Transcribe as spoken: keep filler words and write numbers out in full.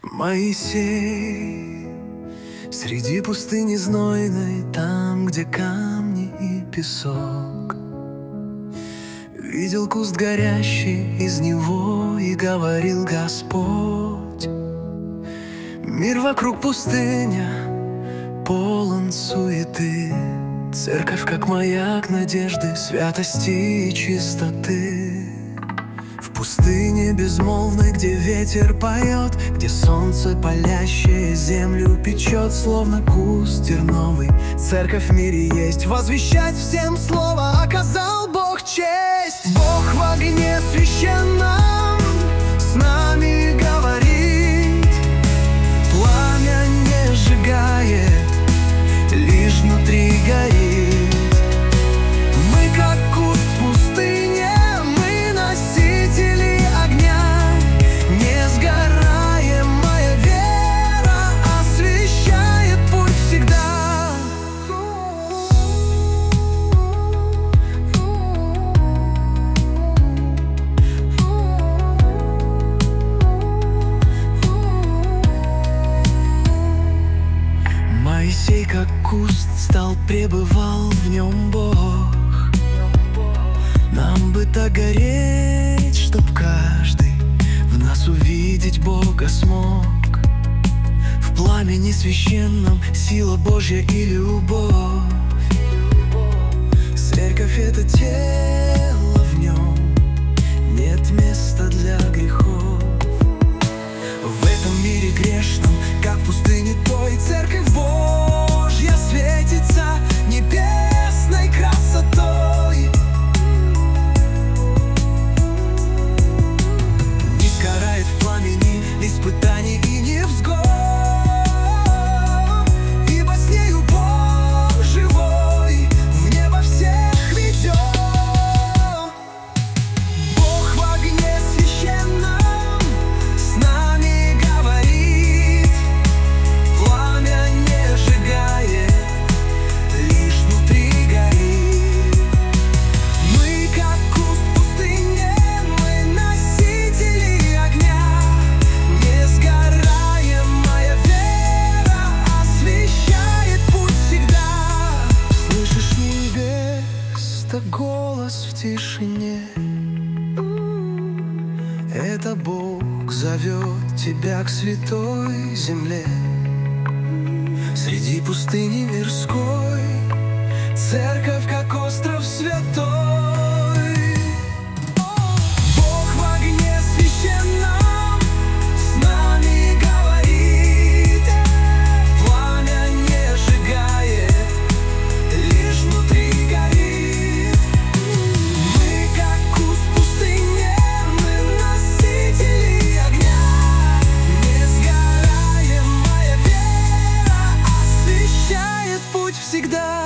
Моисей, среди пустыни знойной, там, где камни и песок, видел куст горящий, из него и говорил Господь: мир вокруг пустыня, полон суеты, церковь как маяк надежды, святости и чистоты. В пустыне безмолвной, где ветер поет, где солнце палящее землю печет, словно куст терновый, церковь в мире есть. Возвещать всем слово оказал Бог честь. Бог в огне священном с нами говорит, пламя не сжигает, лишь внутри горит. Мы как куст в пустыне, мы носители огня, не сгораем, моя вера освещает путь всегда. Моисей как куст стал, пребывал в нем Бог. Нам бы так гореть, чтоб каждый в нас увидеть Бога смог. В пламени священном сила Божья и любовь. Церковь — это тело, в нем нет места для грехов. В этом мире грешном, как в пустыне той, церковь Божья светится небесной красотой. Не сгорает в пламени испытаний и невзгод, ибо с нею Бог живой в небо всех ведет. Бог в огне священном с нами говорит, пламя не сжигает, лишь внутри горит. Мы как куст в пустыне, мы носители огня, не сгораем, моя вера освещает путь всегда. Слышишь, невеста, голос в тишине? Это Бог зовет тебя к святой земле. Среди пустыни мирской церковь как остров святой. Бог в огне священном с нами говорит, пламя не сжигает, лишь внутри горит. Мы как куст в пустыне, мы носители огня, не сгораем, моя вера освещает путь всегда.